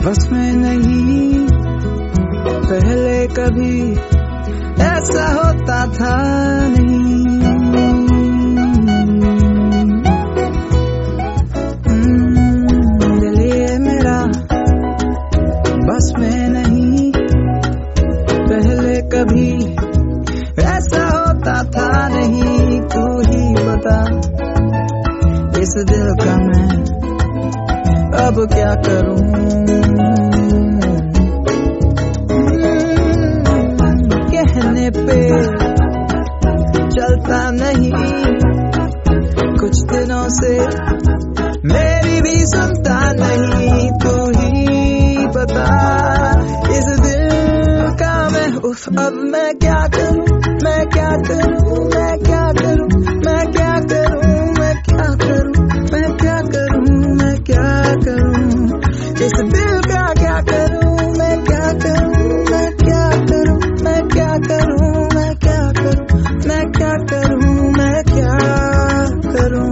बस में नहीं, पहले कभी ऐसा होता था नहीं। दिल ये मेरा बस में नहीं, पहले कभी ऐसा होता था नहीं। तू ही बता इस दिल का मैं अब क्या करूं। कहने पे चलता नहीं, कुछ दिनों से मेरी भी सुनता नहीं। तू ही बता इस दिल का मैं अब मैं क्या करूं, मैं क्या करूं, मैं क्या करूं, मैं क्या करूं, मैं क्या करूं, मैं क्या करूं, मैं क्या करूं, इस दिल का क्या करूं, मैं क्या करूं, मैं क्या करूं, मैं क्या करूं, मैं क्या करूं, मैं क्या करूं, मैं क्या करूं।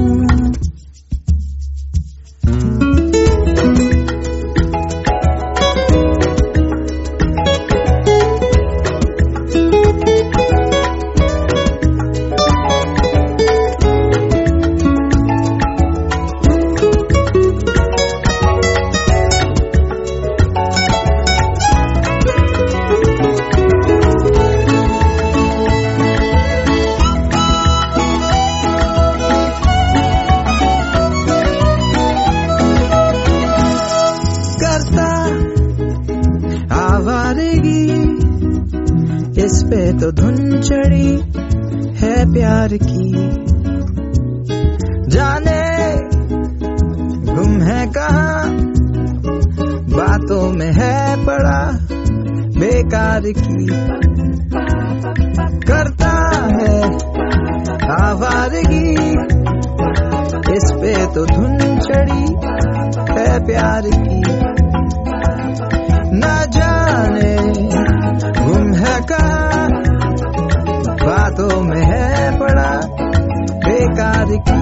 इस पे तो धुन चढ़ी है प्यार की, जाने गुम है कहाँ, बातों में है पड़ा बेकार की। करता है आवारगी, इस पे तो धुन चढ़ी है प्यार की, न जाने गुम है कहाँ, बातों में है पड़ा बेकार की।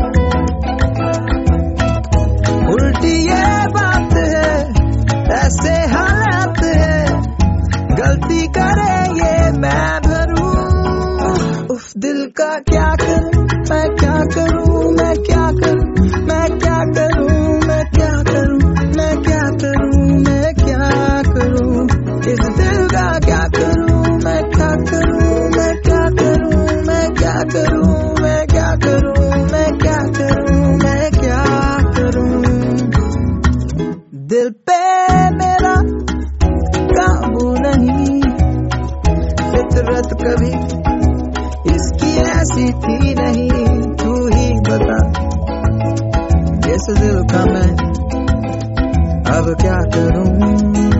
उल्टी ये बात है, ऐसे हालात है, गलती करे ये मैं भरूं। उफ दिल का क्या करूं, मैं क्या करूं, मैं क्या करूं, मैं क्या करूं, मैं क्या करूं, मैं क्या करूं, मैं क्या करूं, इस दिल का क्या करूं, मैं क्या करूं, मैं क्या करूं, मैं क्या करूं, मैं क्या करूं, मैं क्या करूं, मैं क्या करूं। दिल पे मेरा काबू नहीं, फितरत कभी इसकी ऐसी थी नहीं। तू ही बता इस दिल का मैं अब क्या करूं।